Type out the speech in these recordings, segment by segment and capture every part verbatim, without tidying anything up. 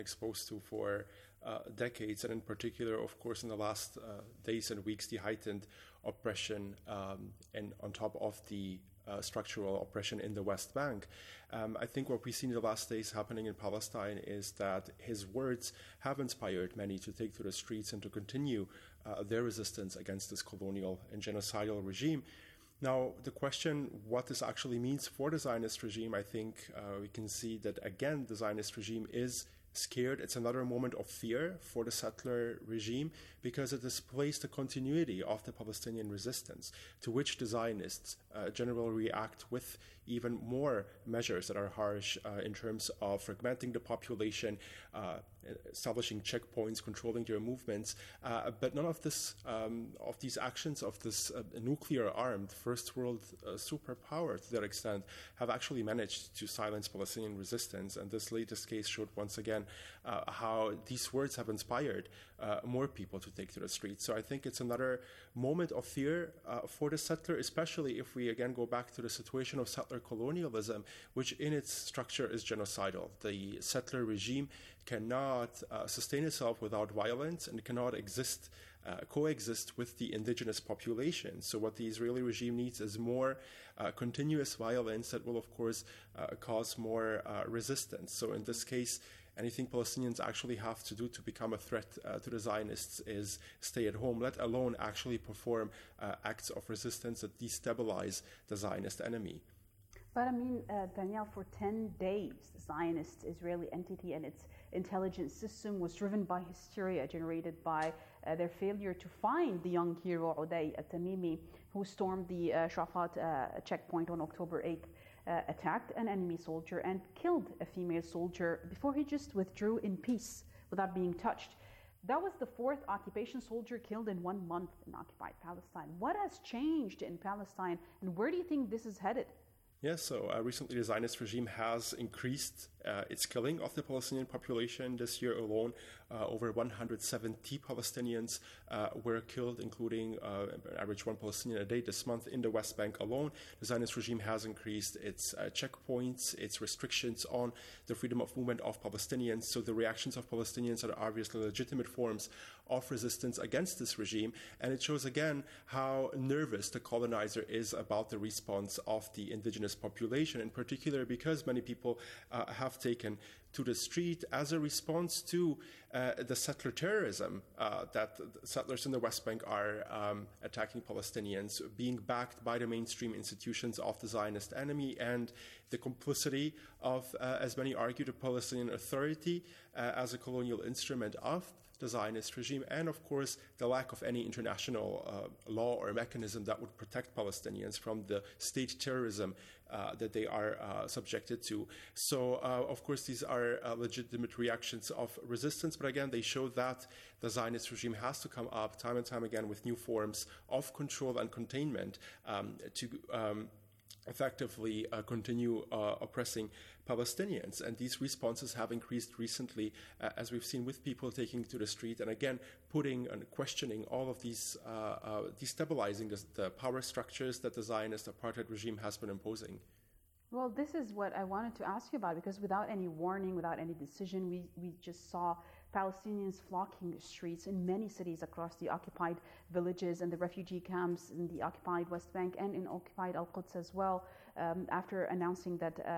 exposed to for uh, decades, and in particular, of course, in the last uh, days and weeks, the heightened oppression um, and on top of the uh, structural oppression in the West Bank. Um, I think what we've seen in the last days happening in Palestine is that his words have inspired many to take to the streets and to continue uh, their resistance against this colonial and genocidal regime. Now, the question, what this actually means for the Zionist regime, I think uh, we can see that, again, the Zionist regime is scared. It's another moment of fear for the settler regime because it displays the continuity of the Palestinian resistance, to which the Zionists uh, generally react with even more measures that are harsh uh, in terms of fragmenting the population, uh, establishing checkpoints, controlling their movements. Uh, but none of this, um, of these actions of this uh, nuclear-armed first world uh, superpower, to that extent, have actually managed to silence Palestinian resistance. And this latest case showed once again Uh, how these words have inspired uh, more people to take to the streets. So I think it's another moment of fear uh, for the settler, especially if we again go back to the situation of settler colonialism, which in its structure is genocidal. The settler regime cannot uh, sustain itself without violence and cannot exist, uh, coexist with the indigenous population. So what the Israeli regime needs is more uh, continuous violence that will, of course, uh, cause more uh, resistance. So in this case, anything Palestinians actually have to do to become a threat uh, to the Zionists is stay at home, let alone actually perform uh, acts of resistance that destabilize the Zionist enemy. But I mean, uh, Daniel, for ten days, the Zionist Israeli entity and its intelligence system was driven by hysteria generated by uh, their failure to find the young hero Uday al-Tamimi, who stormed the uh, Shafat uh, checkpoint on October eighth, uh, attacked an enemy soldier and killed a female soldier before he just withdrew in peace without being touched. That was the fourth occupation soldier killed in one month in occupied Palestine. What has changed in Palestine, and where do you think this is headed? Yes, so uh, recently the Zionist regime has increased uh, its killing of the Palestinian population. This year alone, uh, over one hundred seventy Palestinians uh, were killed, including uh, an average one Palestinian a day this month in the West Bank alone. The Zionist regime has increased its uh, checkpoints, its restrictions on the freedom of movement of Palestinians. So the reactions of Palestinians are obviously legitimate forms of resistance against this regime. And it shows again how nervous the colonizer is about the response of the indigenous population, in particular because many people uh, have taken to the street as a response to uh, the settler terrorism uh, that settlers in the West Bank are um, attacking Palestinians, being backed by the mainstream institutions of the Zionist enemy, and the complicity of, uh, as many argue, the Palestinian Authority uh, as a colonial instrument of the Zionist regime, and of course the lack of any international uh, law or mechanism that would protect Palestinians from the state terrorism uh, that they are uh, subjected to. So uh, of course these are uh, legitimate reactions of resistance, but again they show that the Zionist regime has to come up time and time again with new forms of control and containment um, to um, effectively uh, continue uh, oppressing Palestinians. And these responses have increased recently, uh, as we've seen, with people taking to the street and again putting and questioning all of these, uh, uh, destabilizing the, the power structures that the Zionist apartheid regime has been imposing. Well, this is what I wanted to ask you about, because without any warning, without any decision, we, we just saw Palestinians flocking the streets in many cities across the occupied villages and the refugee camps in the occupied West Bank and in occupied Al-Quds as well. Um, after announcing that uh,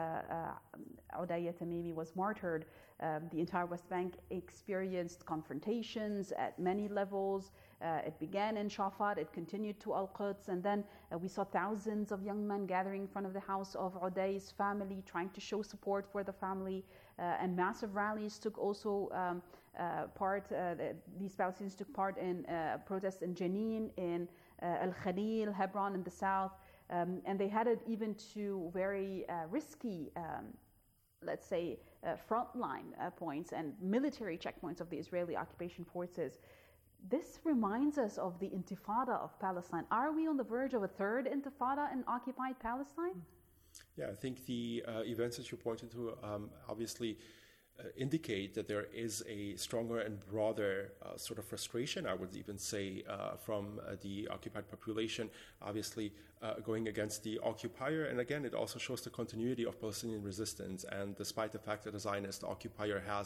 uh, Uday al-Tamimi was martyred, um, the entire West Bank experienced confrontations at many levels. Uh, it began in Shafat, it continued to Al-Quds, and then uh, we saw thousands of young men gathering in front of the house of Uday's family, trying to show support for the family, uh, and massive rallies took also um, uh, part, uh, the, these Palestinians took part in uh, protests in Jenin, in uh, Al-Khalil, Hebron in the south, um, and they headed even to very uh, risky um, let's say, uh, frontline uh, points and military checkpoints of the Israeli occupation forces. This reminds us of the Intifada of Palestine. Are we on the verge of a third Intifada in occupied Palestine? Yeah, I think the uh, events that you pointed to um, obviously uh, indicate that there is a stronger and broader uh, sort of frustration, I would even say, uh, from uh, the occupied population, obviously uh, going against the occupier. And again, it also shows the continuity of Palestinian resistance. And despite the fact that the Zionist occupier has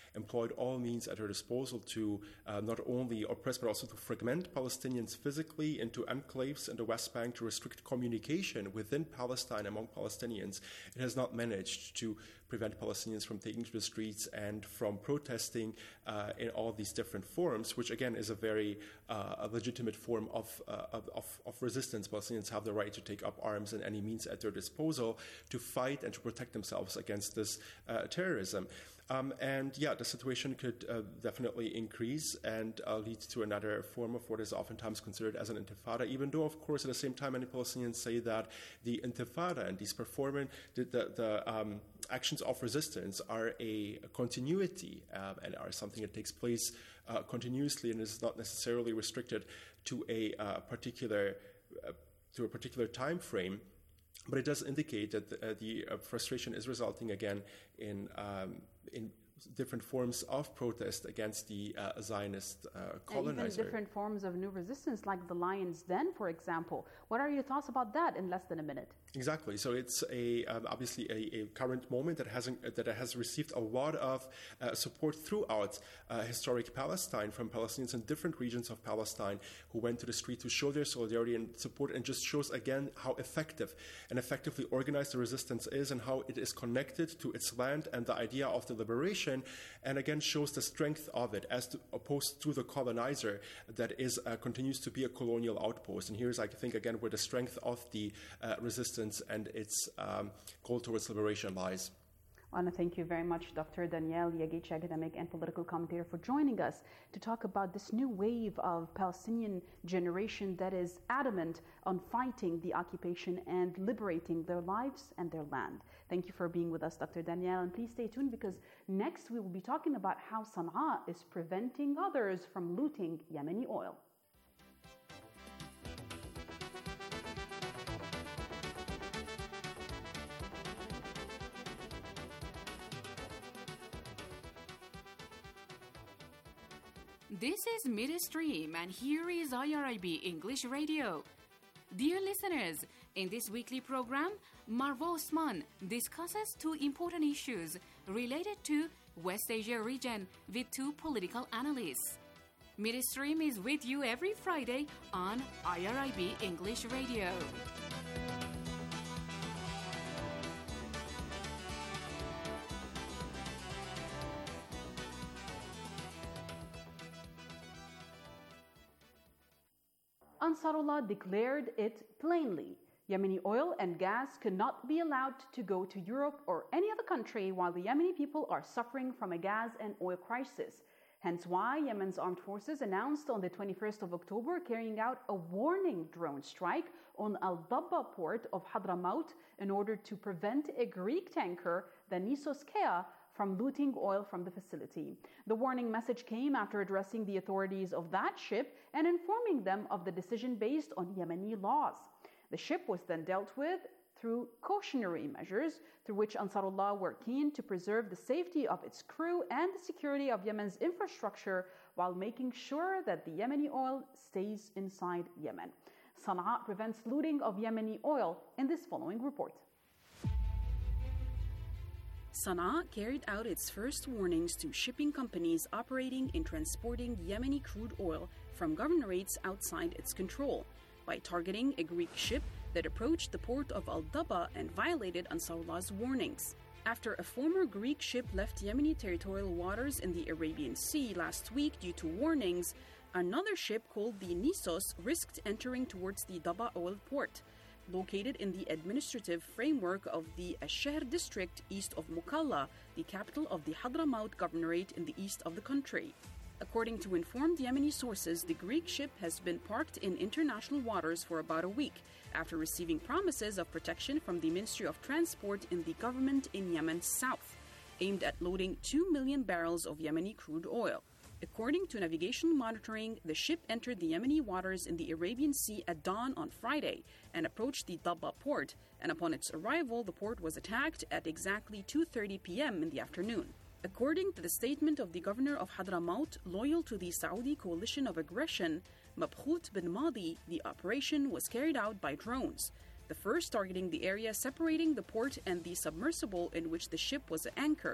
employed all means at her disposal to uh, not only oppress but also to fragment Palestinians physically into enclaves in the West Bank, to restrict communication within Palestine among Palestinians. It has not managed to prevent Palestinians from taking to the streets and from protesting uh, in all these different forms, which again is a very uh, a legitimate form of, uh, of, of resistance. Palestinians have the right to take up arms and any means at their disposal to fight and to protect themselves against this uh, terrorism. Um, and yeah, the situation could uh, definitely increase and uh, lead to another form of what is oftentimes considered as an intifada, even though, of course, at the same time, many Palestinians say that the intifada and these performance, the, the, the um, actions of resistance are a, a continuity uh, and are something that takes place uh, continuously and is not necessarily restricted to a uh, particular uh, to a particular time frame. But it does indicate that the, uh, the uh, frustration is resulting again in um, in different forms of protest against the uh, Zionist uh, colonizer. And even different forms of new resistance, like the Lion's Den, for example. What are your thoughts about that in less than a minute? Exactly. So it's a um, obviously a, a current moment that has that has received a lot of uh, support throughout uh, historic Palestine from Palestinians in different regions of Palestine who went to the street to show their solidarity and support, and just shows again how effective and effectively organized the resistance is and how it is connected to its land and the idea of the liberation, and again shows the strength of it as to, opposed to the colonizer that is uh, continues to be a colonial outpost. And here's, I think, again where the strength of the uh, resistance and its um, goal towards liberation lies. I want to thank you very much, Doctor Daniel Yagici, academic and political commentator, for joining us to talk about this new wave of Palestinian generation that is adamant on fighting the occupation and liberating their lives and their land. Thank you for being with us, Doctor Daniel, and please stay tuned because next we will be talking about how Sana'a is preventing others from looting Yemeni oil. This is Midstream, and here is I R I B English Radio. Dear listeners, in this weekly program, Marwa Osman discusses two important issues related to West Asia region with two political analysts. Midstream is with you every Friday on I R I B English Radio. Ansarullah declared it plainly. Yemeni oil and gas cannot be allowed to go to Europe or any other country while the Yemeni people are suffering from a gas and oil crisis. Hence why Yemen's armed forces announced on the twenty-first of October carrying out a warning drone strike on Al-Dabba port of Hadramaut in order to prevent a Greek tanker, the Nissos Kea, from looting oil from the facility. The warning message came after addressing the authorities of that ship and informing them of the decision based on Yemeni laws. The ship was then dealt with through cautionary measures through which Ansarullah were keen to preserve the safety of its crew and the security of Yemen's infrastructure while making sure that the Yemeni oil stays inside Yemen. Sana'a prevents looting of Yemeni oil in this following report. Sana'a carried out its first warnings to shipping companies operating in transporting Yemeni crude oil from governorates outside its control by targeting a Greek ship that approached the port of Al-Dabba and violated Ansarullah's warnings. After a former Greek ship left Yemeni territorial waters in the Arabian Sea last week due to warnings, another ship called the Nissos risked entering towards the Dabba oil port, located in the administrative framework of the Ash-Shahr district east of Mukalla, the capital of the Hadramaut governorate in the east of the country. According to informed Yemeni sources, the Greek ship has been parked in international waters for about a week after receiving promises of protection from the Ministry of Transport in the government in Yemen's south, aimed at loading two million barrels of Yemeni crude oil. According to navigation monitoring, the ship entered the Yemeni waters in the Arabian Sea at dawn on Friday and approached the Dabba port, and upon its arrival, the port was attacked at exactly two thirty p.m. in the afternoon. According to the statement of the governor of Hadramaut, loyal to the Saudi coalition of aggression, Mabkhut bin Madi, the operation was carried out by drones, the first targeting the area separating the port and the submersible in which the ship was anchored,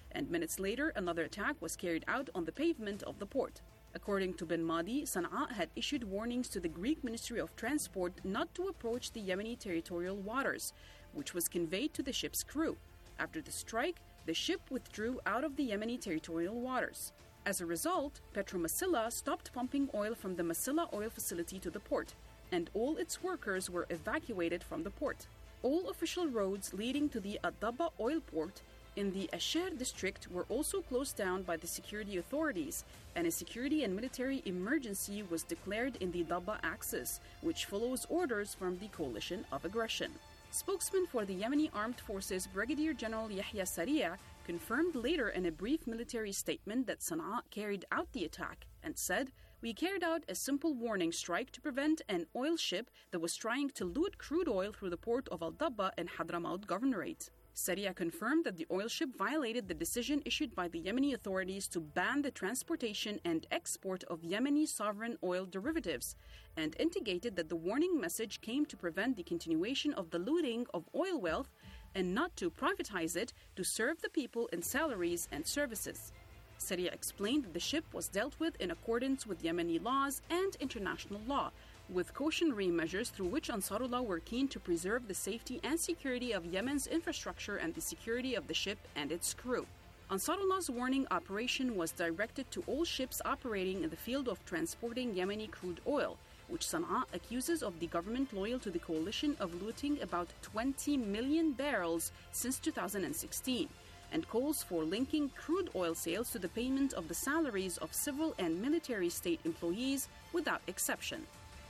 and minutes later another attack was carried out on the pavement of the port. According to Ben Madi, Sana'a had issued warnings to the Greek Ministry of Transport not to approach the Yemeni territorial waters, which was conveyed to the ship's crew. After the strike, the ship withdrew out of the Yemeni territorial waters. As a result, Petromasila stopped pumping oil from the Masila oil facility to the port, and all its workers were evacuated from the port. All official roads leading to the Adaba oil port in the Asher district were also closed down by the security authorities, and a security and military emergency was declared in the Daba axis, which follows orders from the coalition of aggression. Spokesman for the Yemeni Armed Forces, Brigadier General Yahya Sari'a, confirmed later in a brief military statement that Sana'a carried out the attack and said, "We carried out a simple warning strike to prevent an oil ship that was trying to loot crude oil through the port of Al-Dabba in Hadramaut Governorate." Sari'a confirmed that the oil ship violated the decision issued by the Yemeni authorities to ban the transportation and export of Yemeni sovereign oil derivatives, and indicated that the warning message came to prevent the continuation of the looting of oil wealth and not to privatize it to serve the people in salaries and services. Sari'a explained that the ship was dealt with in accordance with Yemeni laws and international law, with cautionary measures through which Ansarullah were keen to preserve the safety and security of Yemen's infrastructure and the security of the ship and its crew. Ansarullah's warning operation was directed to all ships operating in the field of transporting Yemeni crude oil, which Sana'a accuses of the government loyal to the coalition of looting about twenty million barrels since two thousand sixteen, and calls for linking crude oil sales to the payment of the salaries of civil and military state employees without exception.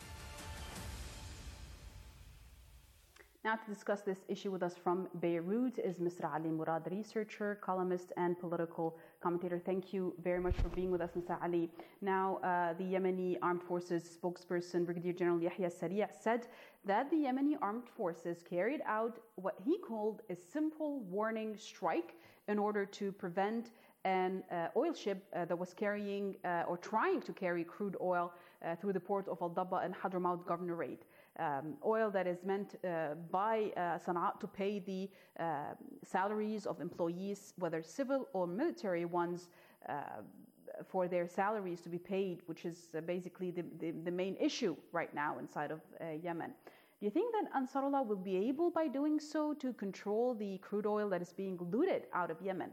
Now to discuss this issue with us from Beirut is Mister Ali Murad, researcher, columnist, and political commentator. Thank you very much for being with us, Mister Ali. Now, uh, the Yemeni Armed Forces spokesperson, Brigadier General Yahya Sari'a, said that the Yemeni Armed Forces carried out what he called a simple warning strike in order to prevent an uh, oil ship uh, that was carrying uh, or trying to carry crude oil uh, through the port of Al-Dabba and Hadramaut Governorate. Um, oil that is meant uh, by uh, Sana'a to pay the uh, salaries of employees, whether civil or military ones, uh, for their salaries to be paid, which is uh, basically the, the, the main issue right now inside of uh, Yemen. Do you think that Ansarullah will be able, by doing so, to control the crude oil that is being looted out of Yemen?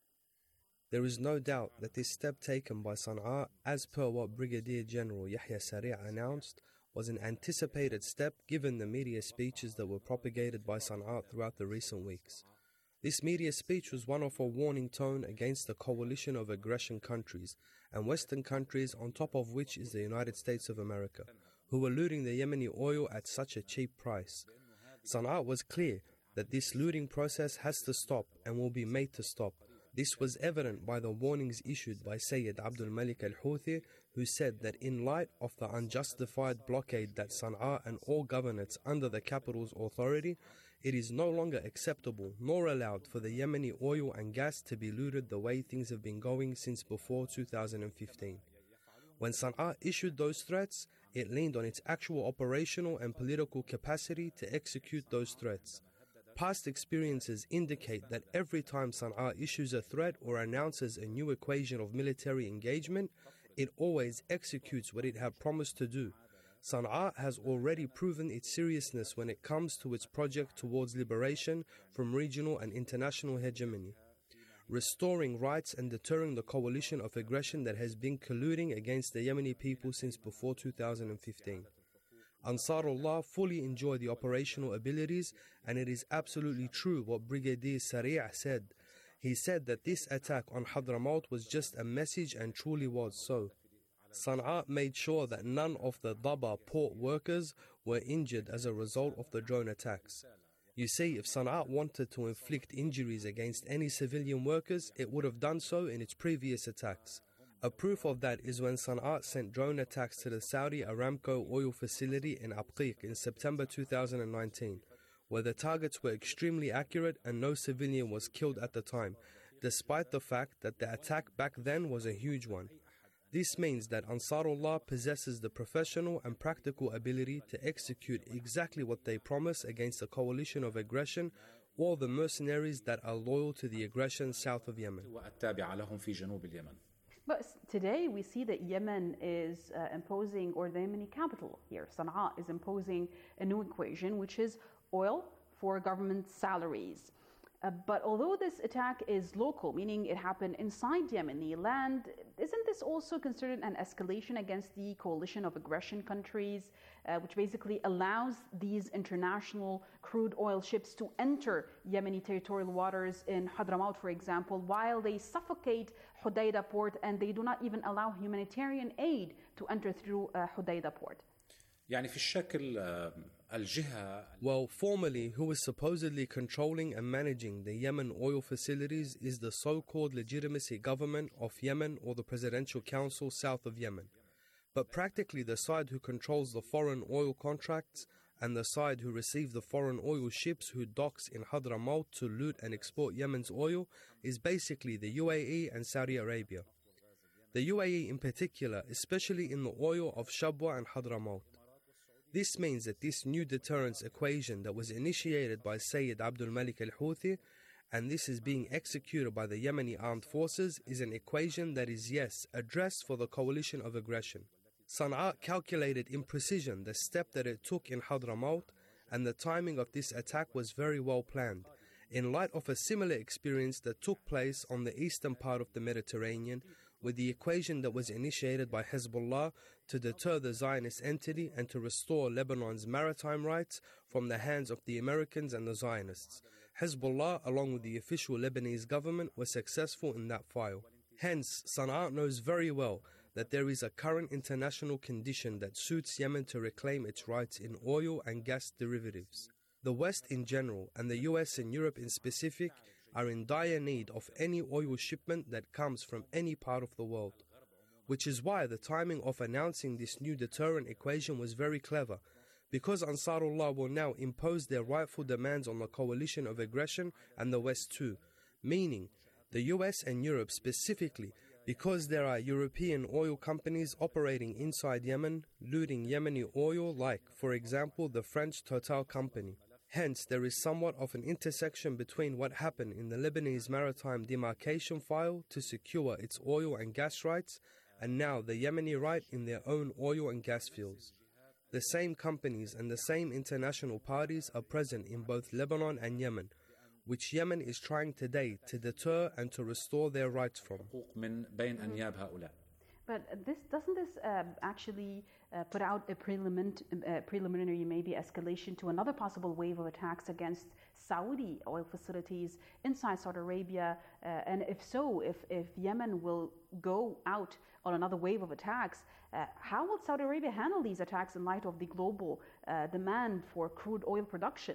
There is no doubt that this step taken by Sana'a, as per what Brigadier General Yahya Sari'a announced, was an anticipated step given the media speeches that were propagated by Sana'a throughout the recent weeks. This media speech was one of a warning tone against the coalition of aggression countries and Western countries, on top of which is the United States of America, who were looting the Yemeni oil at such a cheap price. Sana'a was clear that this looting process has to stop and will be made to stop. This was evident by the warnings issued by Sayyid Abdul Malik al-Houthi, who said that in light of the unjustified blockade that Sana'a and all governorates under the capital's authority, it is no longer acceptable nor allowed for the Yemeni oil and gas to be looted the way things have been going since before two thousand fifteen. When Sana'a issued those threats, it leaned on its actual operational and political capacity to execute those threats. Past experiences indicate that every time Sana'a issues a threat or announces a new equation of military engagement, it always executes what it had promised to do. Sana'a has already proven its seriousness when it comes to its project towards liberation from regional and international hegemony, restoring rights and deterring the coalition of aggression that has been colluding against the Yemeni people since before two thousand fifteen. Ansarullah fully enjoy the operational abilities, and it is absolutely true what Brigadier Sari'a said. He said that this attack on Hadramaut was just a message, and truly was so. Sana'a made sure that none of the Daba port workers were injured as a result of the drone attacks. You see, if Sana'a wanted to inflict injuries against any civilian workers, it would have done so in its previous attacks. A proof of that is when Sana'a sent drone attacks to the Saudi Aramco oil facility in Abqiq in September two thousand nineteen, where the targets were extremely accurate and no civilian was killed at the time, despite the fact that the attack back then was a huge one. This means that Ansarullah possesses the professional and practical ability to execute exactly what they promise against a coalition of aggression, all the mercenaries that are loyal to the aggression south of Yemen. والتابعة لهم في جنوب اليمن. But today we see that Yemen is uh, imposing, or the Yemeni capital here, Sana'a, is imposing a new equation, which is oil for government salaries. Uh, but although this attack is local, meaning it happened inside Yemeni land, isn't this also considered an escalation against the coalition of aggression countries, uh, which basically allows these international crude oil ships to enter Yemeni territorial waters in Hadramaut, for example, while they suffocate Hodeidah port and they do not even allow humanitarian aid to enter through uh, Hodeidah port? يعني في الشكل الجهة Well, formally, who is supposedly controlling and managing the Yemen oil facilities is the so-called legitimacy government of Yemen, or the Presidential Council south of Yemen. But practically the side who controls the foreign oil contracts and the side who receive the foreign oil ships who docks in Hadramaut to loot and export Yemen's oil is basically the U A E and Saudi Arabia. The U A E in particular, especially in the oil of Shabwa and Hadramaut. This means that this new deterrence equation that was initiated by Sayyid Abdul Malik al-Houthi, and this is being executed by the Yemeni armed forces, is an equation that is, yes, addressed for the coalition of aggression. Sana'a calculated in precision the step that it took in Hadramaut, and the timing of this attack was very well planned, in light of a similar experience that took place on the eastern part of the Mediterranean, with the equation that was initiated by Hezbollah to deter the Zionist entity and to restore Lebanon's maritime rights from the hands of the Americans and the Zionists. Hezbollah, along with the official Lebanese government, were successful in that file. Hence, Sana'a knows very well that there is a current international condition that suits Yemen to reclaim its rights in oil and gas derivatives. The West in general, and the U S and Europe in specific, are in dire need of any oil shipment that comes from any part of the world. Which is why the timing of announcing this new deterrent equation was very clever, because Ansarullah will now impose their rightful demands on the coalition of aggression and the West too, meaning the U S and Europe specifically, because there are European oil companies operating inside Yemen, looting Yemeni oil like, for example, the French Total company. Hence, there is somewhat of an intersection between what happened in the Lebanese maritime demarcation file to secure its oil and gas rights, and now the Yemeni right in their own oil and gas fields. The same companies and the same international parties are present in both Lebanon and Yemen, which Yemen is trying today to deter and to restore their rights from. But this doesn't this uh, actually uh, put out a prelimin- uh, preliminary maybe escalation to another possible wave of attacks against Saudi oil facilities inside Saudi Arabia? Uh, and if so, if, if Yemen will go out on another wave of attacks, uh, how will Saudi Arabia handle these attacks in light of the global uh, demand for crude oil production?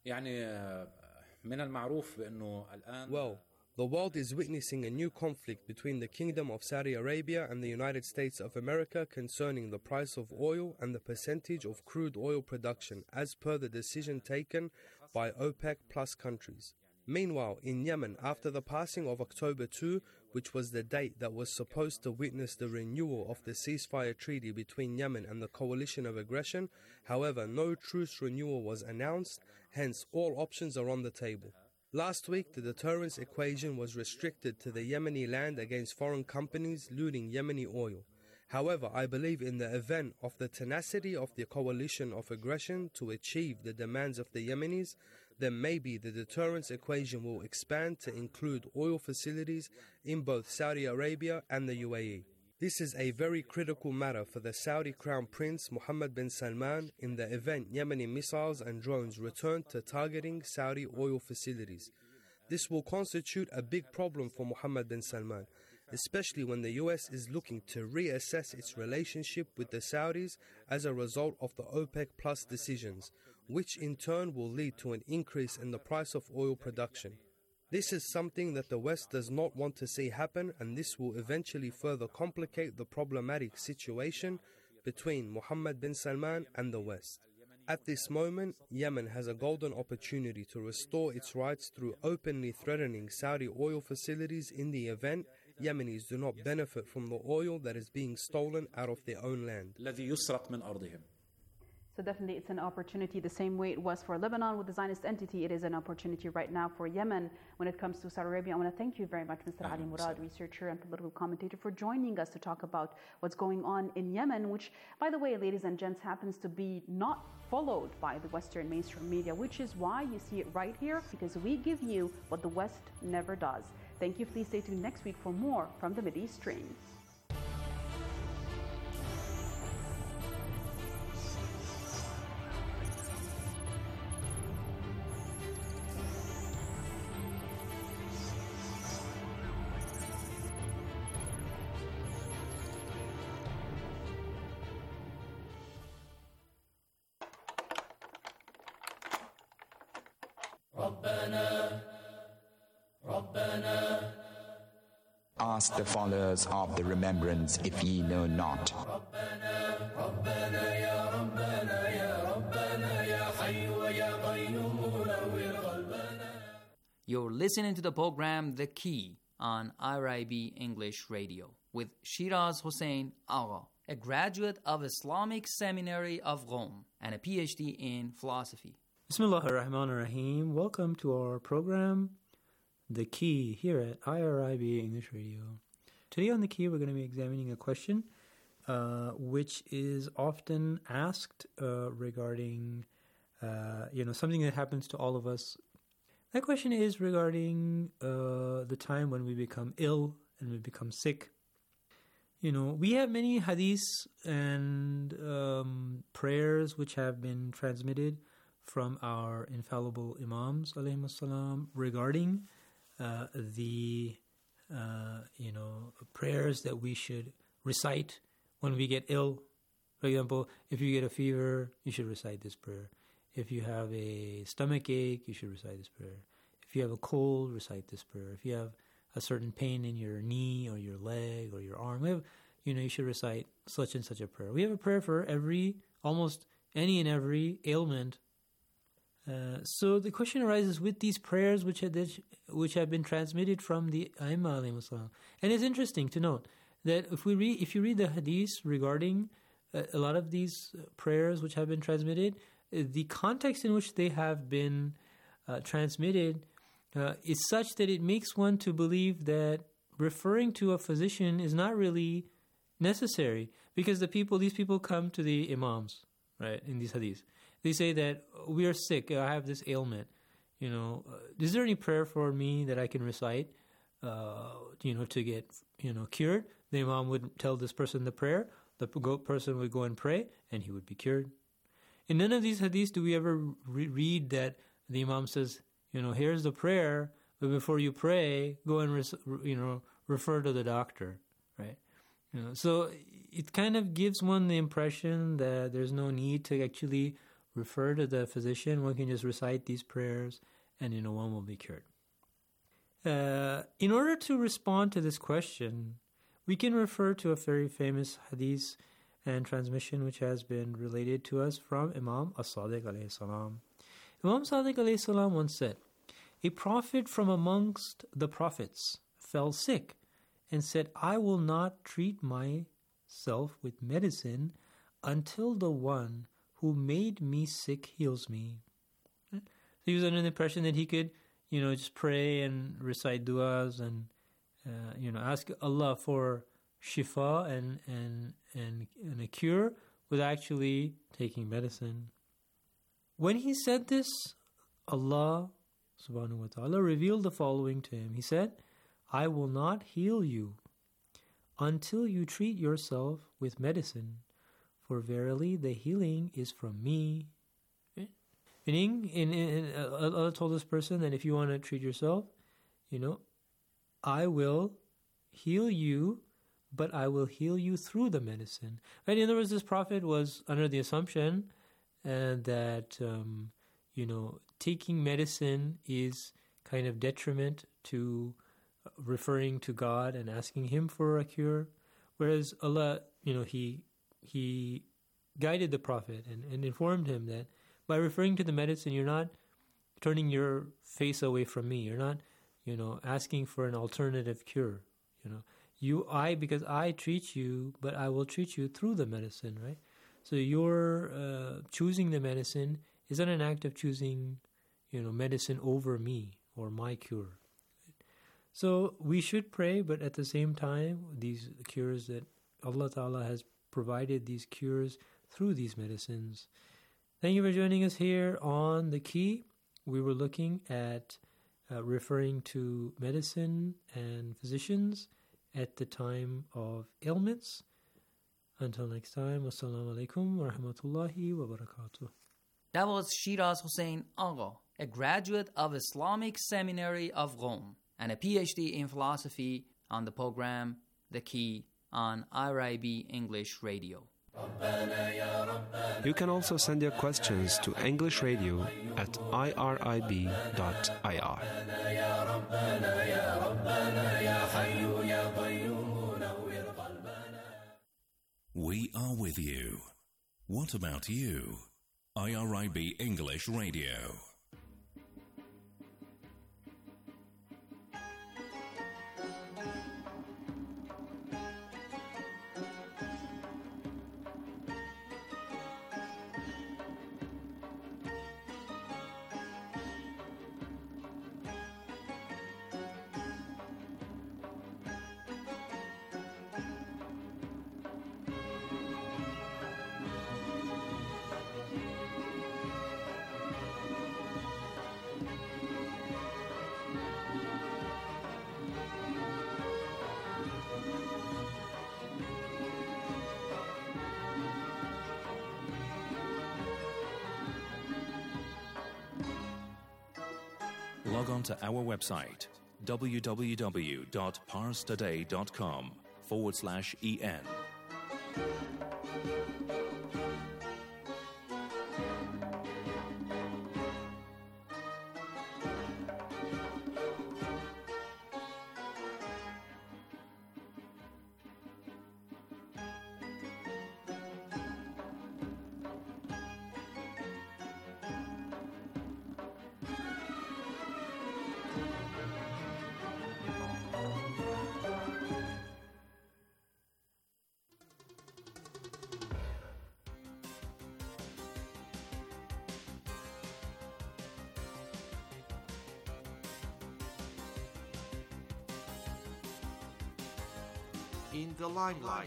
Well, the world is witnessing a new conflict between the Kingdom of Saudi Arabia and the United States of America concerning the price of oil and the percentage of crude oil production as per the decision taken by OPEC plus countries. Meanwhile, in Yemen, after the passing of October second, which was the date that was supposed to witness the renewal of the ceasefire treaty between Yemen and the coalition of aggression, however, no truce renewal was announced, hence all options are on the table. Last week, the deterrence equation was restricted to the Yemeni land against foreign companies looting Yemeni oil. However, I believe in the event of the tenacity of the coalition of aggression to achieve the demands of the Yemenis, then maybe the deterrence equation will expand to include oil facilities in both Saudi Arabia and the U A E. This is a very critical matter for the Saudi Crown Prince Mohammed bin Salman in the event Yemeni missiles and drones return to targeting Saudi oil facilities. This will constitute a big problem for Mohammed bin Salman, especially when the U S is looking to reassess its relationship with the Saudis as a result of the OPEC plus decisions, which in turn will lead to an increase in the price of oil production. This is something that the West does not want to see happen, and this will eventually further complicate the problematic situation between Mohammed bin Salman and the West. At this moment, Yemen has a golden opportunity to restore its rights through openly threatening Saudi oil facilities in the event Yemenis do not benefit from the oil that is being stolen out of their own land. So So definitely it's an opportunity the same way it was for Lebanon with the Zionist entity. It is an opportunity right now for Yemen when it comes to Saudi Arabia. I want to thank you very much, Mister Ali Murad, researcher and political commentator, for joining us to talk about what's going on in Yemen, which, by the way, ladies and gents, happens to be not followed by the Western mainstream media, which is why you see it right here, because we give you what the West never does. Thank you. Please stay tuned next week for more from the Mideast Stream. Ask the followers of the remembrance if ye know not. You're listening to the program The Key on I R I B English Radio with Shiraz Hussein Agha, a graduate of Islamic Seminary of Rome and a P H D in philosophy. Bismillah ar-Rahman ar-Rahim. Welcome to our program, The Key, here at I R I B English Radio. Today on The Key, we're going to be examining a question uh, which is often asked uh, regarding, uh, you know, something that happens to all of us. That question is regarding uh, the time when we become ill and we become sick. You know, we have many hadiths and um, prayers which have been transmitted from our infallible imams, alayhimus salam, regarding uh, the, uh, you know, prayers that we should recite when we get ill. For example, if you get a fever, you should recite this prayer. If you have a stomach ache, you should recite this prayer. If you have a cold, recite this prayer. If you have a certain pain in your knee or your leg or your arm, we have, you know, you should recite such and such a prayer. We have a prayer for every, almost any and every ailment. Uh, so the question arises with these prayers which have, which have been transmitted from the Aimma alayhimus salam. And it's interesting to note that if we read, if you read the hadiths regarding uh, a lot of these prayers which have been transmitted, uh, the context in which they have been uh, transmitted uh, is such that it makes one to believe that referring to a physician is not really necessary, because the people, these people come to the imams, right, in these hadiths. They say that we are sick, I have this ailment, you know, uh, is there any prayer for me that I can recite, uh, you know, to get, you know, cured? The imam would tell this person the prayer, the person would go and pray, and he would be cured. In none of these hadiths do we ever re- read that the imam says, you know, here's the prayer, but before you pray, go and, res- you know, refer to the doctor, right? You know, so it kind of gives one the impression that there's no need to actually refer to the physician. One can just recite these prayers and, you know, one will be cured. Uh, in order to respond to this question, we can refer to a very famous hadith and transmission which has been related to us from Imam As-Sadiq alayhi salam. Imam Sadiq alayhi salam once said, a prophet from amongst the prophets fell sick and said, I will not treat myself with medicine until the one who made me sick heals me. So he was under the impression that he could, you know, just pray and recite du'as and, uh, you know, ask Allah for shifa and, and, and, and a cure without actually taking medicine. When he said this, Allah subhanahu wa ta'ala revealed the following to him. He said, I will not heal you until you treat yourself with medicine, for verily the healing is from me. Meaning, in, in, in, Allah told this person that if you want to treat yourself, you know, I will heal you, but I will heal you through the medicine. Right? In other words, this prophet was under the assumption uh, that, um, you know, taking medicine is kind of detriment to referring to God and asking Him for a cure. Whereas Allah, you know, He He guided the prophet and, and informed him that by referring to the medicine, you're not turning your face away from me. You're not, you know, asking for an alternative cure. You know, you, I, because I treat you, but I will treat you through the medicine, right? So your uh, choosing the medicine is not an act of choosing, you know, medicine over me or my cure. So we should pray, but at the same time, these cures that Allah Ta'ala has provided, these cures through these medicines. Thank you for joining us here on The Key. We were looking at uh, referring to medicine and physicians at the time of ailments. Until next time, wassalamu alaikum wa rahmatullahi wa barakatuh. That was Shiraz Hussein Agha, a graduate of Islamic Seminary of Rome and a P H D in philosophy, on the program The Key on I R I B English Radio. You can also send your questions to English Radio at I R I B dot I R. We are with you. What about you? I R I B English Radio. Log on to our website, www.parstoday.com forward slash EN. In the limelight.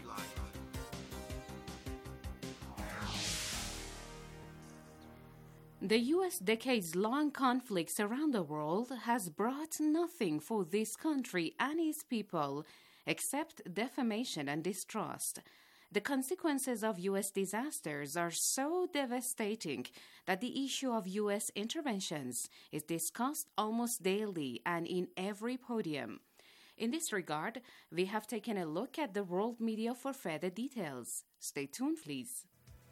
The U S decades-long conflicts around the world has brought nothing for this country and its people except defamation and distrust. The consequences of U S disasters are so devastating that the issue of U S interventions is discussed almost daily and in every podium. In this regard, we have taken a look at the world media for further details. Stay tuned, please.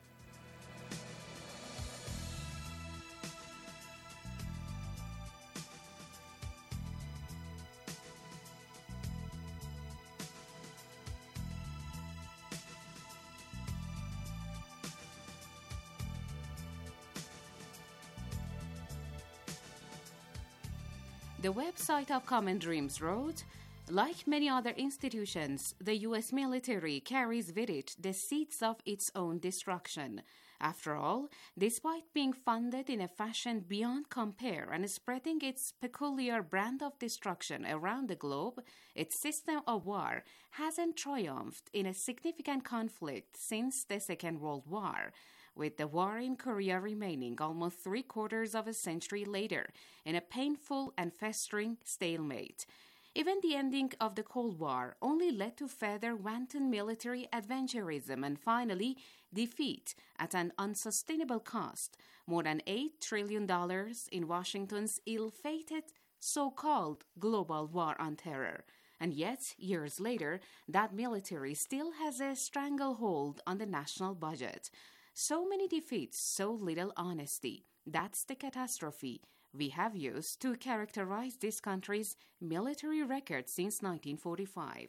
The website of Common Dreams wrote, like many other institutions, the U S military carries with it the seeds of its own destruction. After all, despite being funded in a fashion beyond compare and spreading its peculiar brand of destruction around the globe, its system of war hasn't triumphed in a significant conflict since the Second World War, with the war in Korea remaining almost three quarters of a century later in a painful and festering stalemate. Even the ending of the Cold War only led to further wanton military adventurism and finally defeat at an unsustainable cost, more than eight trillion dollars in Washington's ill-fated so-called global war on terror. And yet, years later, that military still has a stranglehold on the national budget. So many defeats, so little honesty. That's the catastrophe we have used to characterize this country's military record since nineteen forty-five.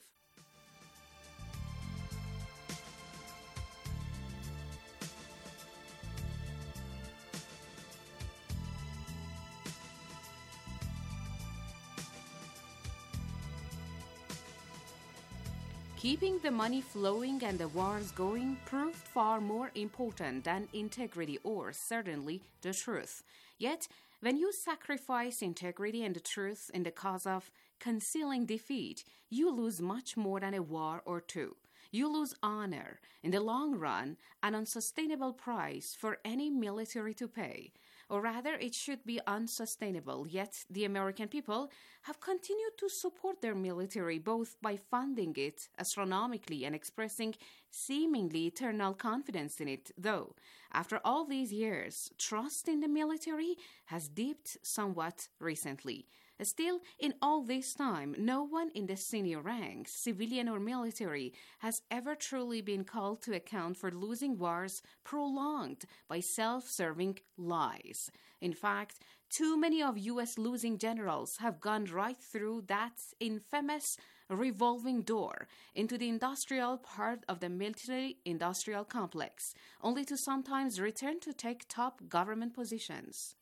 keeping the money flowing and the wars going proved far more important than integrity or certainly the truth. Yet, when you sacrifice integrity and the truth in the cause of concealing defeat, you lose much more than a war or two. You lose honor, in the long run, an unsustainable price for any military to pay. Or rather, it should be unsustainable, yet the American people have continued to support their military both by funding it astronomically and expressing seemingly eternal confidence in it, though, after all these years, trust in the military has dipped somewhat recently. Still, in all this time, no one in the senior ranks, civilian or military, has ever truly been called to account for losing wars prolonged by self-serving lies. In fact, too many of U S losing generals have gone right through that infamous revolving door into the industrial part of the military-industrial complex, only to sometimes return to take top government positions.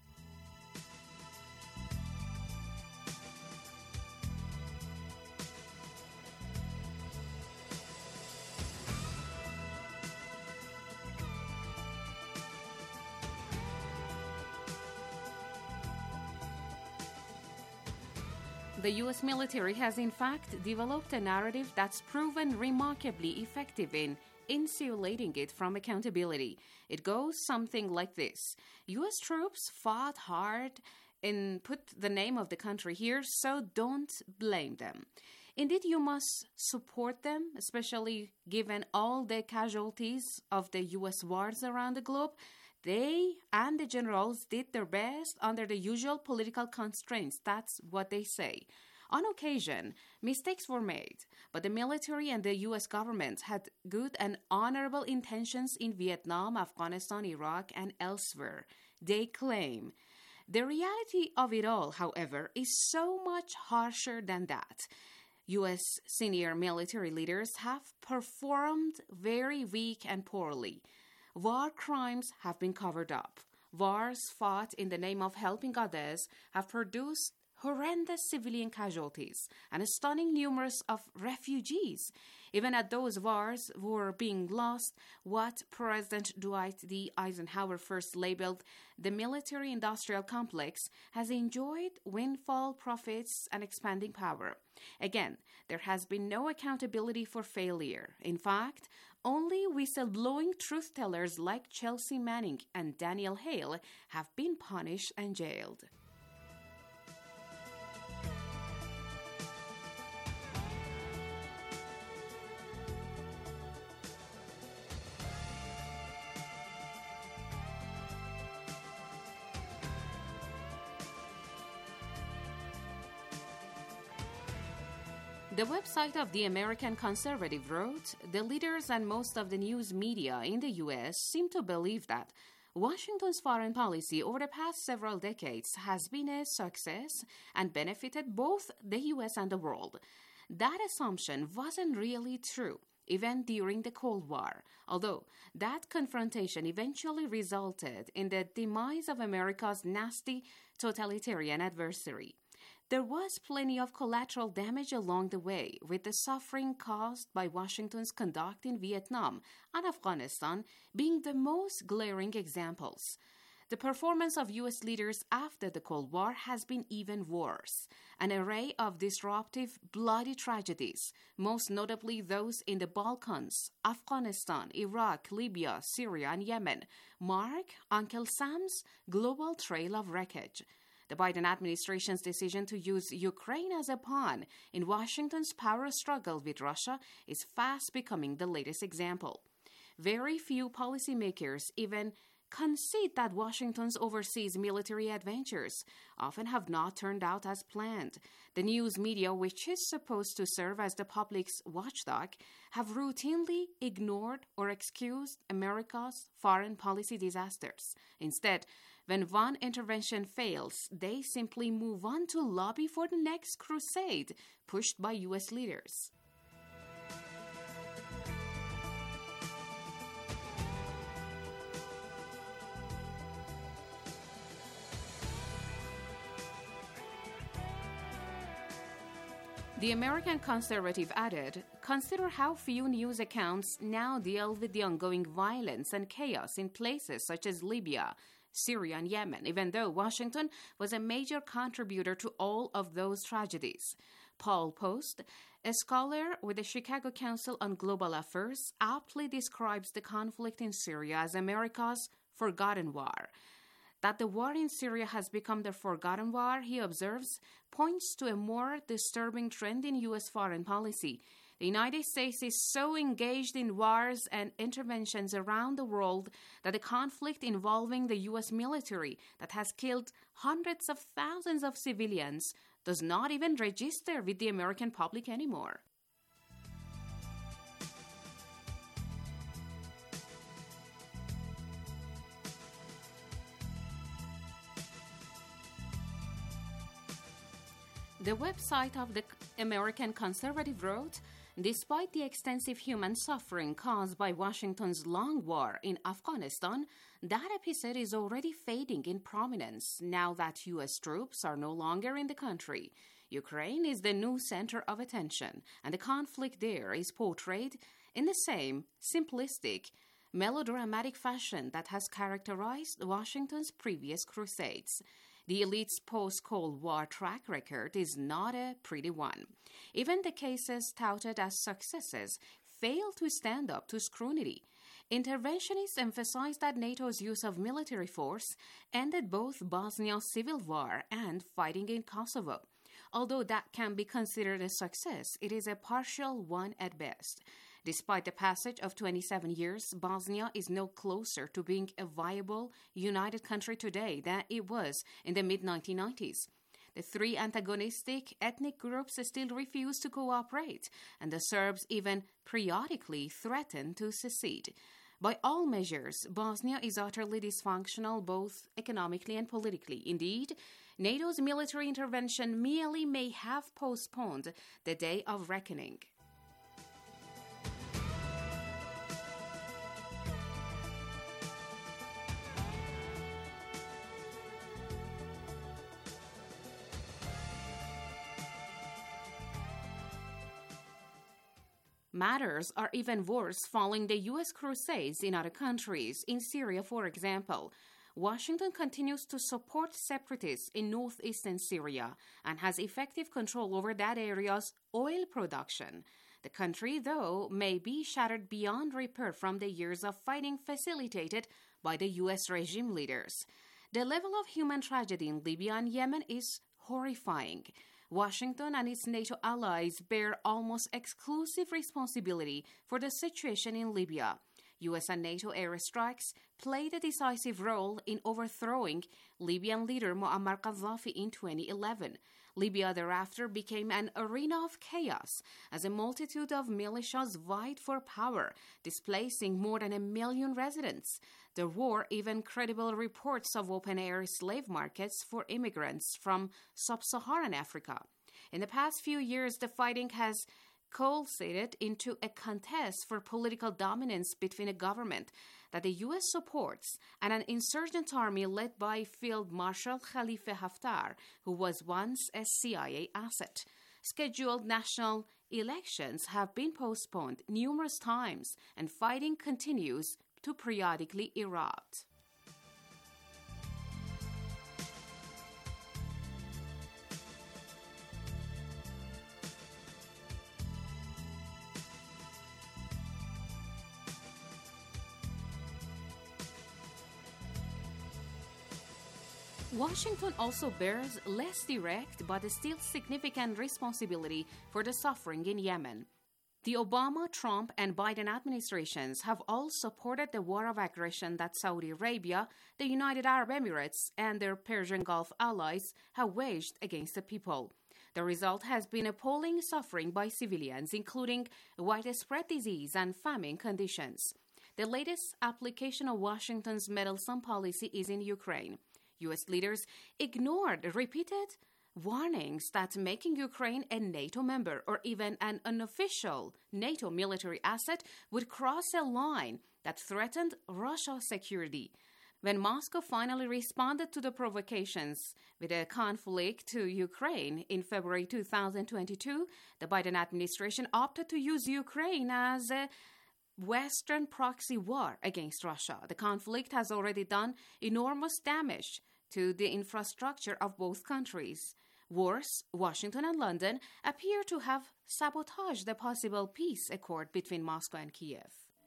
The U S military has in fact developed a narrative that's proven remarkably effective in insulating it from accountability. It goes something like this. U S troops fought hard and put the name of the country here, so don't blame them. Indeed, you must support them, especially given all the casualties of the U S wars around the globe. They and the generals did their best under the usual political constraints. That's what they say. On occasion, mistakes were made, but the military and the U S government had good and honorable intentions in Vietnam, Afghanistan, Iraq, and elsewhere, they claim. The reality of it all, however, is so much harsher than that. U S senior military leaders have performed very weak and poorly. War crimes have been covered up. Wars fought in the name of helping others have produced horrendous civilian casualties and a stunning numerous of refugees. Even as those wars were being lost, what President Dwight D. Eisenhower first labeled the military-industrial complex has enjoyed windfall profits and expanding power. Again, there has been no accountability for failure. In fact, only whistleblowing truth-tellers like Chelsea Manning and Daniel Hale have been punished and jailed. The website of the American Conservative wrote, the leaders and most of the news media in the U S seem to believe that Washington's foreign policy over the past several decades has been a success and benefited both the U S and the world. That assumption wasn't really true, even during the Cold War, although that confrontation eventually resulted in the demise of America's nasty totalitarian adversary. There was plenty of collateral damage along the way, with the suffering caused by Washington's conduct in Vietnam and Afghanistan being the most glaring examples. The performance of U S leaders after the Cold War has been even worse. An array of disruptive, bloody tragedies, most notably those in the Balkans, Afghanistan, Iraq, Libya, Syria, and Yemen, mark Uncle Sam's global trail of wreckage. The Biden administration's decision to use Ukraine as a pawn in Washington's power struggle with Russia is fast becoming the latest example. Very few policymakers even concede that Washington's overseas military adventures often have not turned out as planned. The news media, which is supposed to serve as the public's watchdog, have routinely ignored or excused America's foreign policy disasters. Instead, when one intervention fails, they simply move on to lobby for the next crusade pushed by U S leaders. The American conservative added, "Consider how few news accounts now deal with the ongoing violence and chaos in places such as Libya, Syria, and Yemen, even though Washington was a major contributor to all of those tragedies." Paul Post, a scholar with the Chicago Council on Global Affairs, aptly describes the conflict in Syria as America's forgotten war. That the war in Syria has become the forgotten war, he observes, points to a more disturbing trend in U S foreign policy. The United States is so engaged in wars and interventions around the world that the conflict involving the U S military that has killed hundreds of thousands of civilians does not even register with the American public anymore. The website of the American Conservative wrote, "Despite the extensive human suffering caused by Washington's long war in Afghanistan, that episode is already fading in prominence now that U S troops are no longer in the country. Ukraine is the new center of attention, and the conflict there is portrayed in the same simplistic, melodramatic fashion that has characterized Washington's previous crusades. The elite's post-Cold War track record is not a pretty one. Even the cases touted as successes fail to stand up to scrutiny. Interventionists emphasize that NATO's use of military force ended both Bosnia's civil war and fighting in Kosovo. Although that can be considered a success, it is a partial one at best. Despite the passage of twenty-seven years, Bosnia is no closer to being a viable, united country today than it was in the mid nineteen nineties. The three antagonistic ethnic groups still refuse to cooperate, and the Serbs even periodically threaten to secede. By all measures, Bosnia is utterly dysfunctional both economically and politically. Indeed, NATO's military intervention merely may have postponed the day of reckoning." Matters are even worse following the U S crusades in other countries. In Syria, for example, Washington continues to support separatists in northeastern Syria and has effective control over that area's oil production. The country, though, may be shattered beyond repair from the years of fighting facilitated by the U S regime leaders. The level of human tragedy in Libya and Yemen is horrifying. Washington and its NATO allies bear almost exclusive responsibility for the situation in Libya. U S and NATO airstrikes played a decisive role in overthrowing Libyan leader Muammar Gaddafi in twenty eleven. Libya thereafter became an arena of chaos as a multitude of militias vied for power, displacing more than a million residents. There were even credible reports of open-air slave markets for immigrants from sub-Saharan Africa. In the past few years, the fighting has coalesced into a contest for political dominance between a government that the U S supports and an insurgent army led by Field Marshal Khalifa Haftar, who was once a C I A asset. Scheduled national elections have been postponed numerous times, and fighting continues to periodically erupt. Washington also bears less direct but still significant responsibility for the suffering in Yemen. The Obama, Trump, and Biden administrations have all supported the war of aggression that Saudi Arabia, the United Arab Emirates, and their Persian Gulf allies have waged against the people. The result has been appalling suffering by civilians, including widespread disease and famine conditions. The latest application of Washington's meddlesome policy is in Ukraine. U S leaders ignored repeated warnings that making Ukraine a NATO member or even an unofficial NATO military asset would cross a line that threatened Russia's security. When Moscow finally responded to the provocations with a conflict to Ukraine in February two thousand twenty-two, the Biden administration opted to use Ukraine as a Western proxy war against Russia. The conflict has already done enormous damage to the infrastructure of both countries. Worse, Washington and London appear to have sabotaged the possible peace accord between Moscow and Kiev.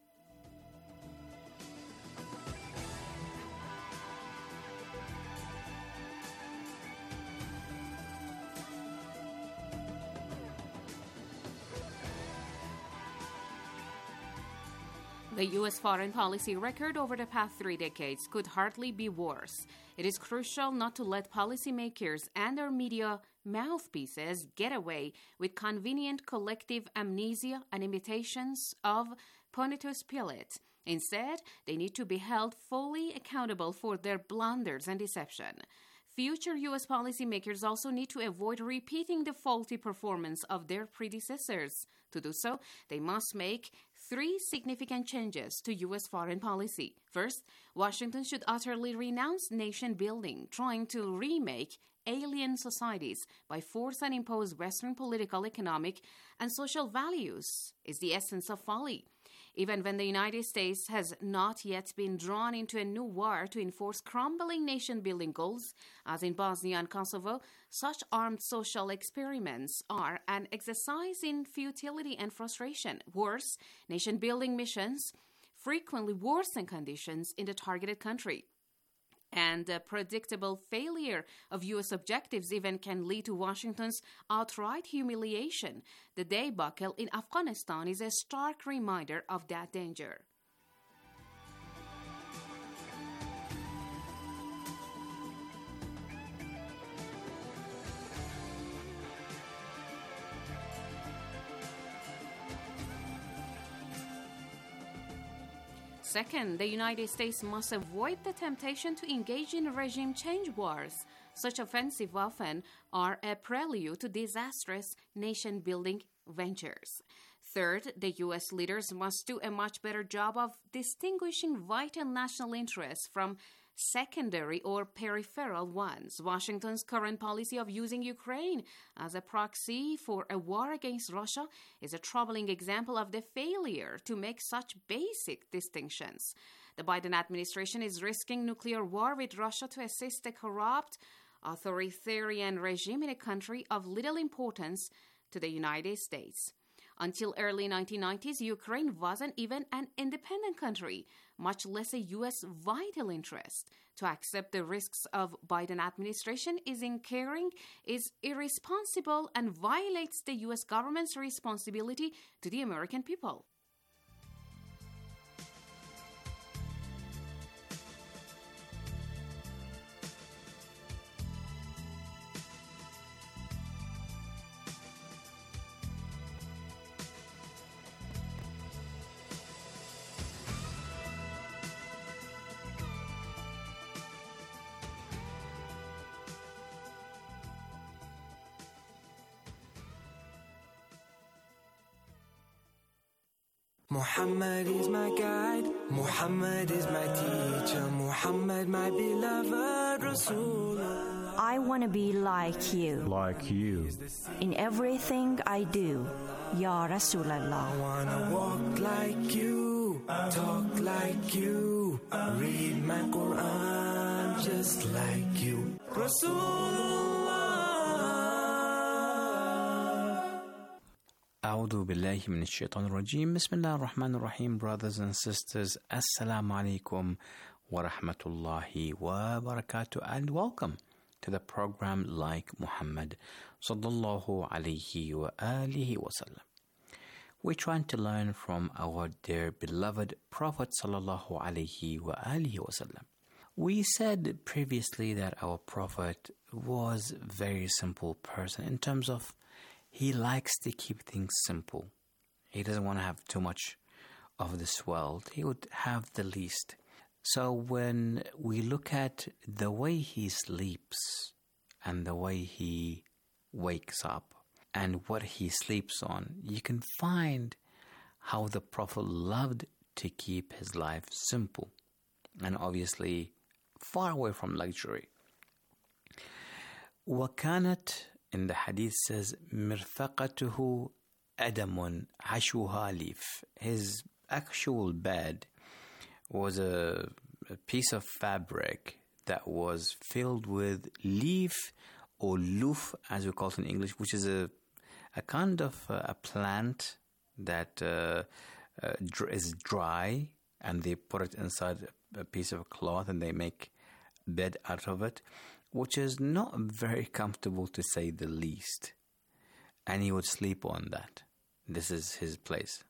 The U S foreign policy record over the past three decades could hardly be worse. It is crucial not to let policymakers and their media mouthpieces get away with convenient collective amnesia and imitations of Pontius Pilate. Instead, they need to be held fully accountable for their blunders and deception. Future U S policymakers also need to avoid repeating the faulty performance of their predecessors. To do so, they must make three significant changes to U S foreign policy. First, Washington should utterly renounce nation building, trying to remake alien societies by force and impose Western political, economic, and social values is the essence of folly. Even when the United States has not yet been drawn into a new war to enforce crumbling nation-building goals, as in Bosnia and Kosovo, such armed social experiments are an exercise in futility and frustration. Worse, nation-building missions frequently worsen conditions in the targeted country. And the predictable failure of U S objectives even can lead to Washington's outright humiliation. The debacle in Afghanistan is a stark reminder of that danger. Second, the United States must avoid the temptation to engage in regime change wars. Such offensive often are a prelude to disastrous nation-building ventures. Third, the U S leaders must do a much better job of distinguishing vital national interests from secondary or peripheral ones. Washington's current policy of using Ukraine as a proxy for a war against Russia is a troubling example of the failure to make such basic distinctions. The Biden administration is risking nuclear war with Russia to assist a corrupt, authoritarian regime in a country of little importance to the United States. Until early nineteen nineties, Ukraine wasn't even an independent country, much less a U S vital interest. To accept the risks of Biden administration is incurring is irresponsible and violates the U S government's responsibility to the American people. Muhammad is my guide, Muhammad is my teacher, Muhammad my beloved Rasulullah. I want to be like you. Like you. In everything I do, Ya Rasulallah. I want to walk like you, talk like you, read my Quran just like you. Rasulullah. أعوذ بالله من الشيطان الرجيم. بسم الله الرحمن الرحيم. Brothers and sisters, Assalamu alaikum wa rahmatullahi wa barakatuh, and welcome to the program Like Muhammad sallallahu alayhi wa alihi wa sallam. We're trying to learn from our dear beloved Prophet sallallahu alayhi wa alihi wa sallam. We said previously that our Prophet was a very simple person in terms of he likes to keep things simple. He doesn't want to have too much of this world. He would have the least. So when we look at the way he sleeps and the way he wakes up and what he sleeps on, you can find how the Prophet loved to keep his life simple. And obviously, far away from luxury. وكانت, in the hadith says, مرفقته أدم حشوها ليف. His actual bed was a, a piece of fabric that was filled with leaf or loof, as we call it in English, which is a a kind of uh, a plant that uh, uh, dr- is dry, and they put it inside a piece of cloth and they make a bed out of it, which is not very comfortable to say the least. And he would sleep on that. This is his place.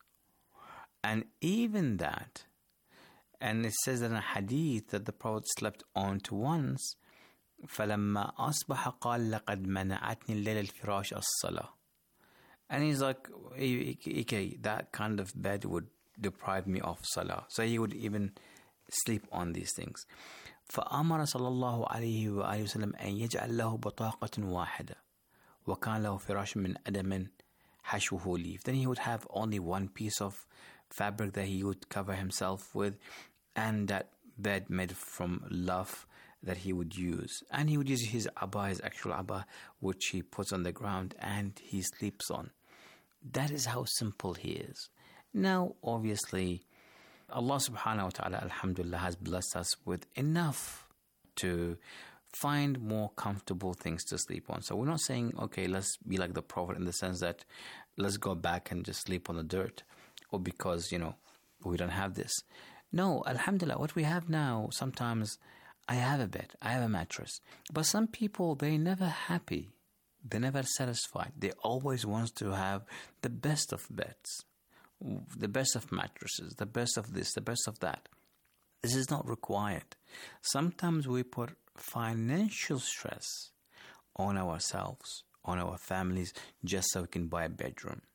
And even that, and it says in a hadith that the Prophet slept on to once, فَلَمَّا أَصْبَحَ قَالَ لَقَدْ مَنَعَتْنِي اللَّيْلَ الْفِرَاشِ الصَّلَاةِ. And he's like, okay, that kind of bed would deprive me of salah. So he would even sleep on these things. فأمر صلى الله عليه وآله وسلم أن يجعل له بطاقة واحدة وكان له فراش من أدم حشوه ليف. Then he would have only one piece of fabric that he would cover himself with, and that bed made from luff that he would use. And he would use his abba, his actual abba, which he puts on the ground and he sleeps on. That is how simple he is. Now, obviously, Allah subhanahu wa ta'ala, alhamdulillah, has blessed us with enough to find more comfortable things to sleep on. So we're not saying, okay, let's be like the Prophet in the sense that let's go back and just sleep on the dirt, or because, you know, we don't have this. No, alhamdulillah, what we have now, sometimes I have a bed, I have a mattress. But some people, they're never happy. They're never satisfied. They always want to have the best of beds, the best of mattresses, the best of this, the best of that. This is not required. Sometimes we put financial stress on ourselves, on our families, just so we can buy a bedroom.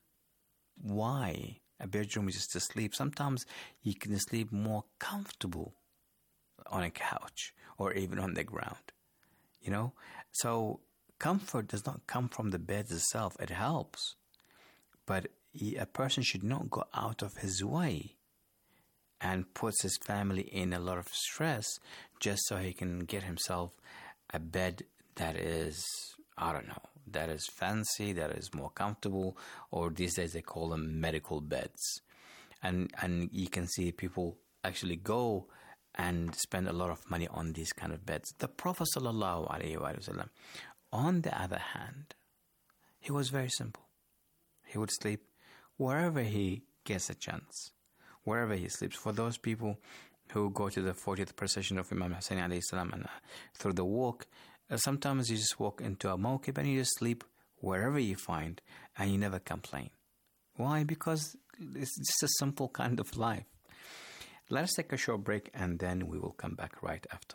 Why? A bedroom is just to sleep. Sometimes you can sleep more comfortable on a couch or even on the ground, you know? So comfort does not come from the bed itself. It helps. But he, a person should not go out of his way and puts his family in a lot of stress just so he can get himself a bed that is, I don't know, that is fancy, that is more comfortable, or these days they call them medical beds. And and you can see people actually go and spend a lot of money on these kind of beds. The Prophet sallallahu alaihi wasallam, on the other hand, he was very simple. He would sleep wherever he gets a chance, wherever he sleeps. For those people who go to the fortieth procession of Imam Hussein alayhi salam and uh, through the walk, uh, sometimes you just walk into a mawqib and you just sleep wherever you find and you never complain. Why? Because it's just a simple kind of life. Let us take a short break and then we will come back right after.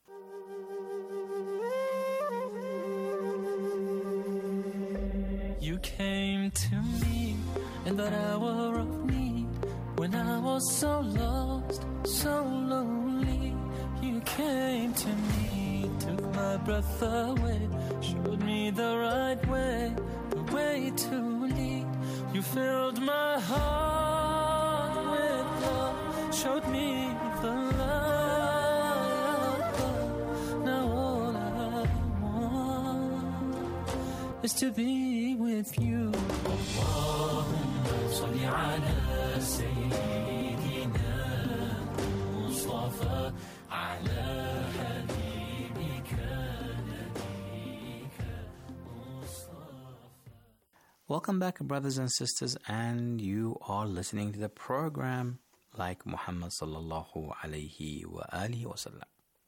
You came to me in that hour of need, when I was so lost, so lonely. You came to me, took my breath away, showed me the right way, the way to lead. You filled my heart with love, showed me the light of love. Now all I want is to be with you. Allahumma salli ala sayyidina Mustafa ala habibika nabiyika Mustafa. Welcome back, brothers and sisters, and you are listening to the program like Muhammad sallallahu alayhi wa alihi wa sallam.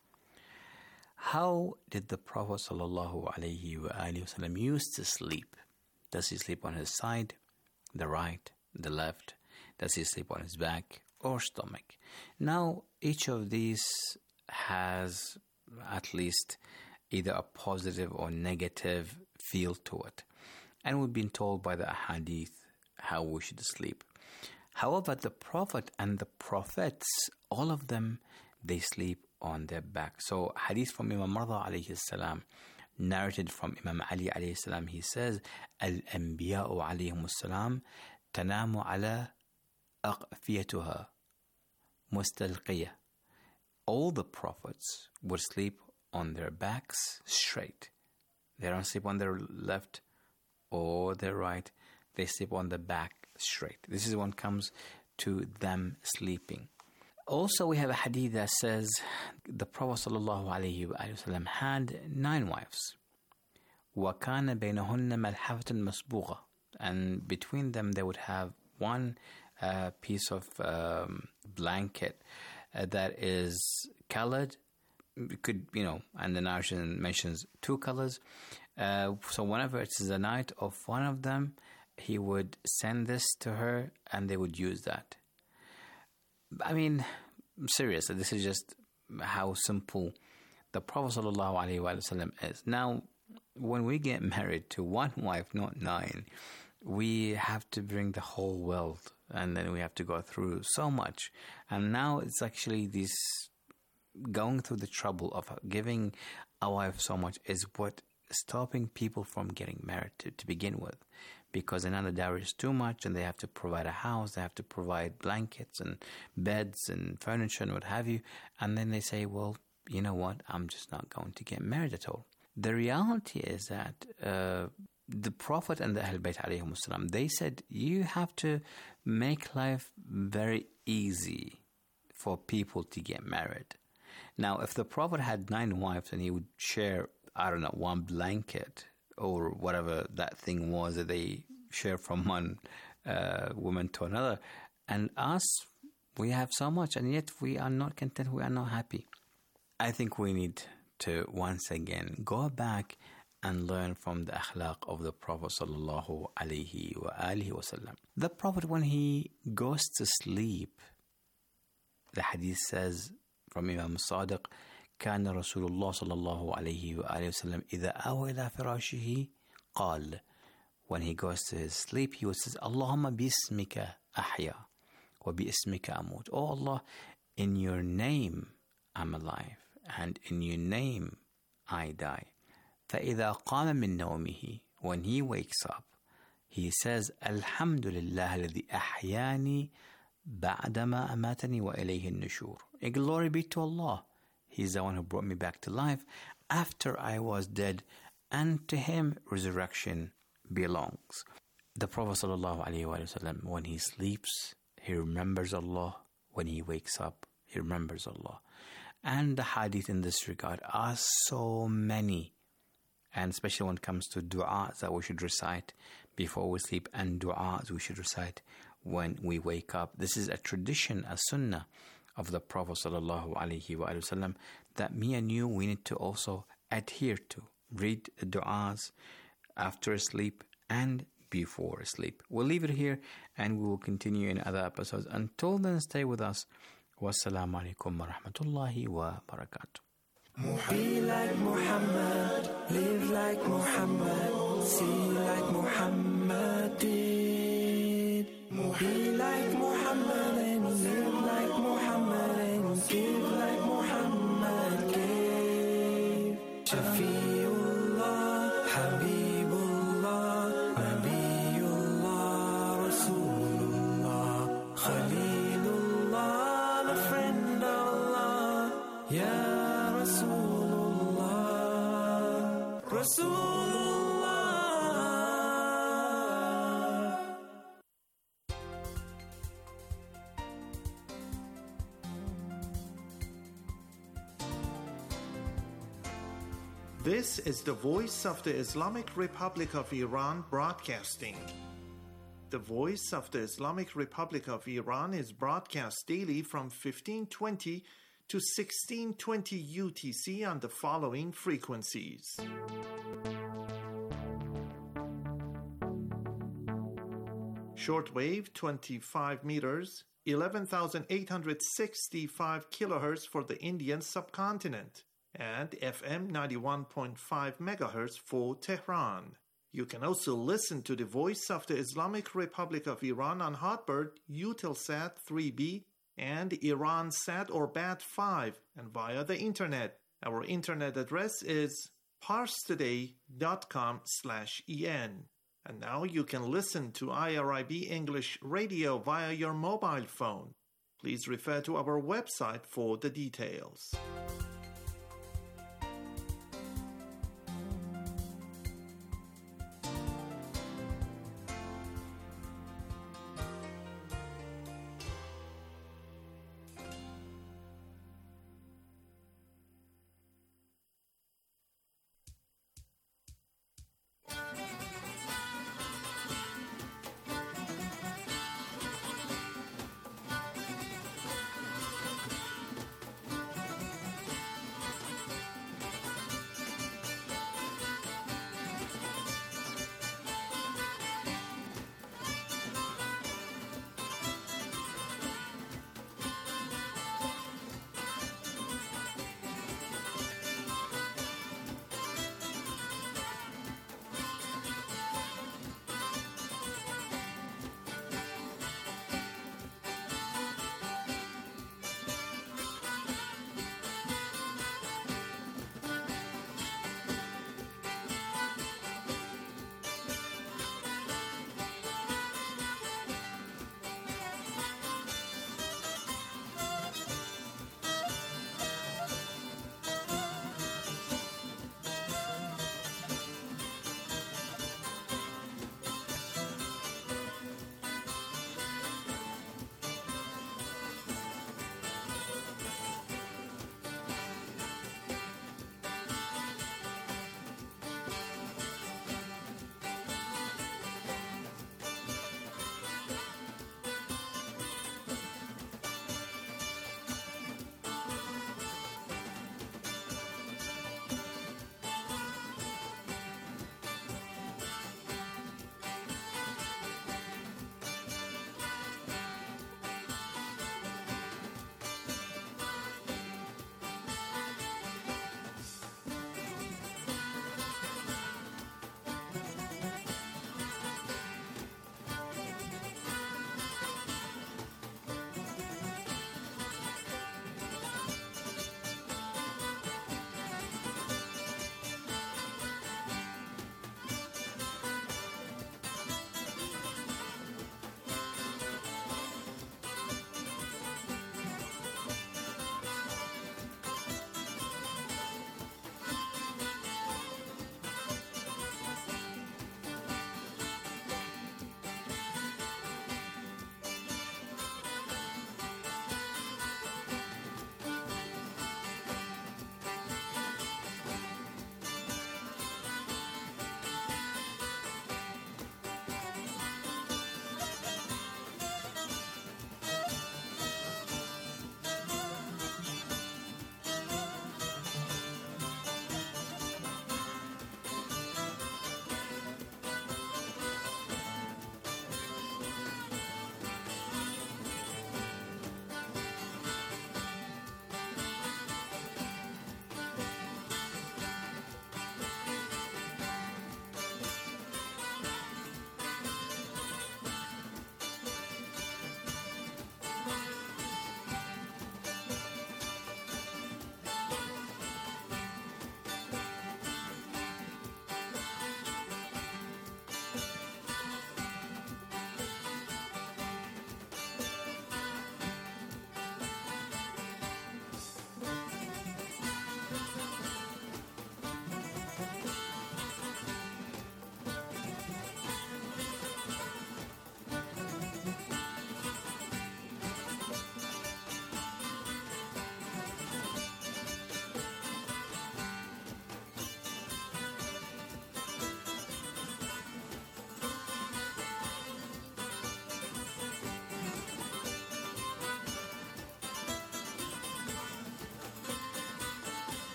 How did the Prophet sallallahu alayhi wa alihi wa sallam used to sleep? Does he sleep on his side, the right, the left? Does he sleep on his back or stomach? Now, each of these has at least either a positive or negative feel to it. And we've been told by the hadith how we should sleep. However, the Prophet and the prophets, all of them, they sleep on their back. So, hadith from Imam Marda alayhi salam, narrated from Imam Ali alayhi salam, he says, Al-Anbiya'u alayhimus salam tanamu ala aqfiyatuha mustalqiyah. all the prophets would sleep on their backs straight. They don't sleep on their left or their right. They sleep on the back straight. This is when it comes to them sleeping. Also, we have a hadith that says the Prophet ﷺ had nine wives. وَكَانَ بَيْنَهُنَّ مَلْحَفَةٌ مَسْبُوغَةٌ. And between them, they would have one uh, piece of um, blanket uh, that is colored. It could, you know, and the narration mentions two colors. Uh, so whenever it's the night of one of them, he would send this to her and they would use that. I mean, seriously, this is just how simple the Prophet ﷺ is. Now, when we get married to one wife, not nine, we have to bring the whole world, and then we have to go through so much. And now it's actually this going through the trouble of giving a wife so much is what stopping people from getting married to, to begin with. Because another dowry is too much, and they have to provide a house, they have to provide blankets and beds and furniture and what have you. And then they say, well, you know what, I'm just not going to get married at all. The reality is that uh, the Prophet and the Ahl Bayt alayhim salam, they said, you have to make life very easy for people to get married. Now, if the Prophet had nine wives and he would share, I don't know, one blanket or whatever that thing was that they share from one uh, woman to another, and us, we have so much, and yet we are not content, we are not happy. I think we need to once again go back and learn from the akhlaq of the Prophet sallallahu alaihi wa alihi wasallam. The Prophet, when he goes to sleep, the hadith says from Imam Sadiq, كان رسول الله صلى الله عليه وآله وسلم إذا أوى إلى فراشه قال, when he goes to his sleep, he would say, اللهم باسمك أحيا وباسمك أموت. Oh Allah, in your name I'm alive, and in your name I die. فإذا قام من نومه, when he wakes up, he says, الحمد لله الذي أحياني بعدما أماتني وإليه النشور. A glory be to Allah. He's the one who brought me back to life after I was dead, and to him resurrection belongs. The Prophet ﷺ, when he sleeps, he remembers Allah. When he wakes up, he remembers Allah. And the hadith in this regard are so many, and especially when it comes to du'as that we should recite before we sleep, and du'as we should recite when we wake up. This is a tradition, a sunnah of the Prophet sallallahu alaihi wasallam that me and you, we need to also adhere to. Read the du'as after sleep and before sleep. We'll leave it here and we will continue in other episodes. Until then, stay with us. Wassalamu alaikum wa rahmatullahi wa barakatuh. Be like Muhammad, live like Muhammad, see like Muhammad did. Be like Muhammad and live like Muhammad and give like Muhammad gave. Shafiullah, Habibullah, Nabiullah, Rasulullah, Khalilullah, the friend of Allah, Ya Rasulullah, Rasulullah. This is the Voice of the Islamic Republic of Iran broadcasting. The Voice of the Islamic Republic of Iran is broadcast daily from fifteen twenty to sixteen twenty U T C on the following frequencies. Shortwave twenty-five meters, eleven thousand eight hundred sixty-five kilohertz for the Indian subcontinent, and F M ninety-one point five megahertz for Tehran. You can also listen to the Voice of the Islamic Republic of Iran on Hotbird, Eutelsat three B, and Iransat or B A T five, and via the internet. Our internet address is parstoday.com slash en. And now you can listen to I R I B English Radio via your mobile phone. Please refer to our website for the details.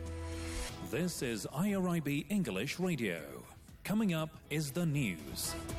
This is I R I B English Radio. Coming up is the news.